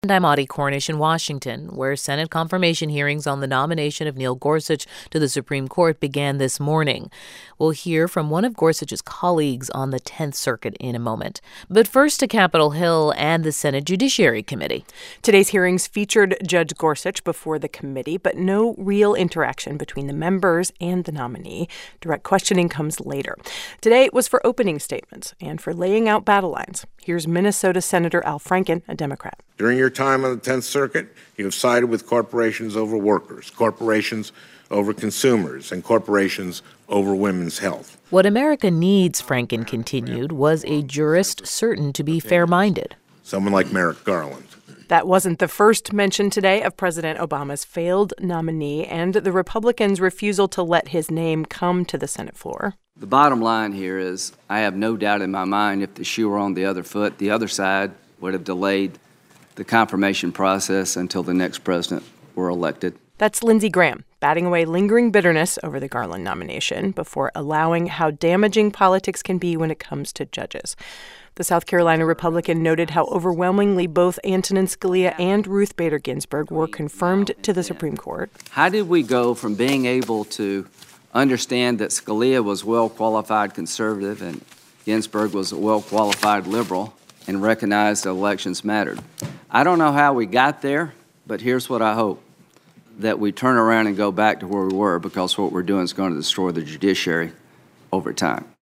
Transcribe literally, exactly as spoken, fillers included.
And I'm Audie Cornish in Washington, where Senate confirmation hearings on the nomination of Neil Gorsuch to the Supreme Court began this morning. We'll hear from one of Gorsuch's colleagues on the tenth Circuit in a moment. But first to Capitol Hill and the Senate Judiciary Committee. Today's hearings featured Judge Gorsuch before the committee, but no real interaction between the members and the nominee. Direct questioning comes later. Today was for opening statements and for laying out battle lines. Here's Minnesota Senator Al Franken, a Democrat. During your time on the tenth Circuit, you have sided with corporations over workers, corporations over consumers, and corporations over women's health. What America needs, Franken continued, was a jurist certain to be fair-minded. Someone like Merrick Garland. That wasn't the first mention today of President Obama's failed nominee and the Republicans' refusal to let his name come to the Senate floor. The bottom line here is I have no doubt in my mind if the shoe were on the other foot, the other side would have delayed the confirmation process until the next president were elected. That's Lindsey Graham, batting away lingering bitterness over the Garland nomination before allowing how damaging politics can be when it comes to judges. The South Carolina Republican noted how overwhelmingly both Antonin Scalia and Ruth Bader Ginsburg were confirmed to the Supreme Court. How did we go from being able to understand that Scalia was a well-qualified conservative and Ginsburg was a well-qualified liberal and recognized that elections mattered? I don't know how we got there, but here's what I hope, that we turn around and go back to where we were, because what we're doing is going to destroy the judiciary over time.